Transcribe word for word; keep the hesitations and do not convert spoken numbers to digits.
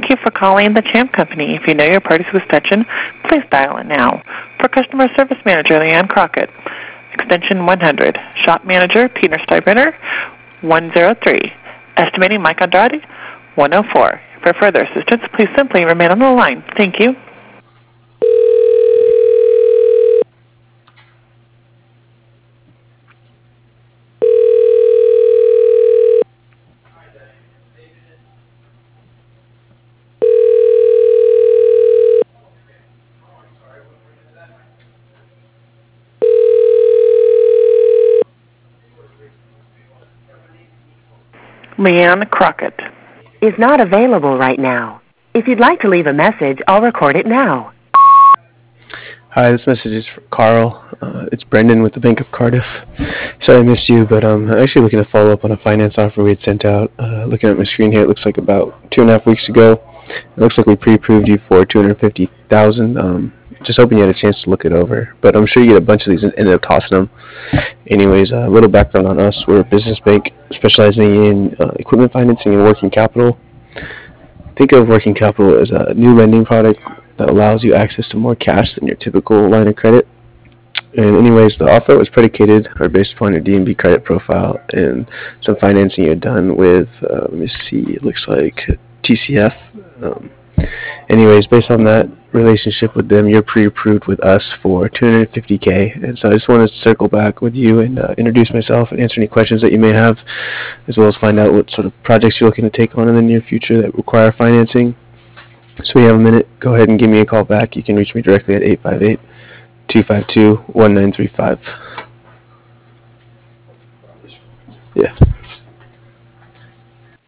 Thank you for calling the Champ Company. If you know your party's extension, please dial it now. For Customer Service Manager Leanne Crockett, extension one hundred. Shop Manager Peter Steinbrenner, one oh three. Estimating Mike Andrade, one oh four. For further assistance, please simply remain on the line. Thank you. Leanne Crockett is not available right now. If you'd like to leave a message, I'll record it now. Hi, this message is for Carl. Uh, it's Brendan with the Bank of Cardiff. Sorry I missed you, but um, I'm actually looking to follow up on a finance offer we had sent out. Uh, looking at my screen here, it looks like about two and a half weeks ago. It looks like we pre-approved you for two hundred fifty thousand dollars. Um, just hoping you had a chance to look it over. But I'm sure you get a bunch of these and ended up tossing them. Anyways, a uh, little background on us. We're a business bank specializing in uh, equipment financing and working capital. Think of working capital as a new lending product that allows you access to more cash than your typical line of credit. And anyways, the offer was predicated or based upon your D and B credit profile and some financing you had done with, uh, let me see, it looks like T C F. Um, anyways, based on that relationship with them, you're pre-approved with us for two hundred fifty K. And so I just wanted to circle back with you and uh, introduce myself and answer any questions that you may have, as well as find out what sort of projects you're looking to take on in the near future that require financing. So you have a minute, go ahead and give me a call back. You can reach me directly at eight five eight, two five two, one nine three five. Yeah.